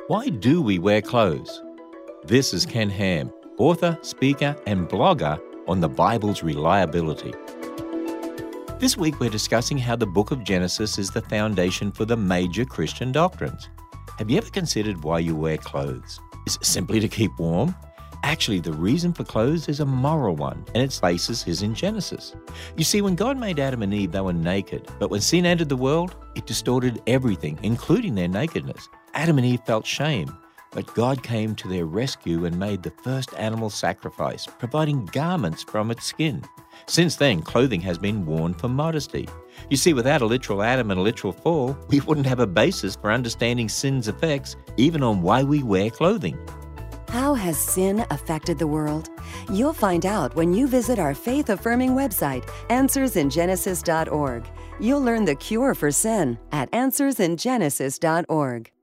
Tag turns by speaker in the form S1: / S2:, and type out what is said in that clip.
S1: Why do we wear clothes? This is Ken Ham, author, speaker, and blogger on the Bible's reliability. This week we're discussing how the book of Genesis is the foundation for the major Christian doctrines. Have you ever considered why you wear clothes? Is it simply to keep warm? Actually, the reason for clothes is a moral one, and its basis is in Genesis. You see, when God made Adam and Eve, they were naked. But when sin entered the world, it distorted everything, including their nakedness. Adam and Eve felt shame, but God came to their rescue and made the first animal sacrifice, providing garments from its skin. Since then, clothing has been worn for modesty. You see, without a literal Adam and a literal fall, we wouldn't have a basis for understanding sin's effects, even on why we wear clothing.
S2: How has sin affected the world? You'll find out when you visit our faith-affirming website, AnswersInGenesis.org. You'll learn the cure for sin at AnswersInGenesis.org.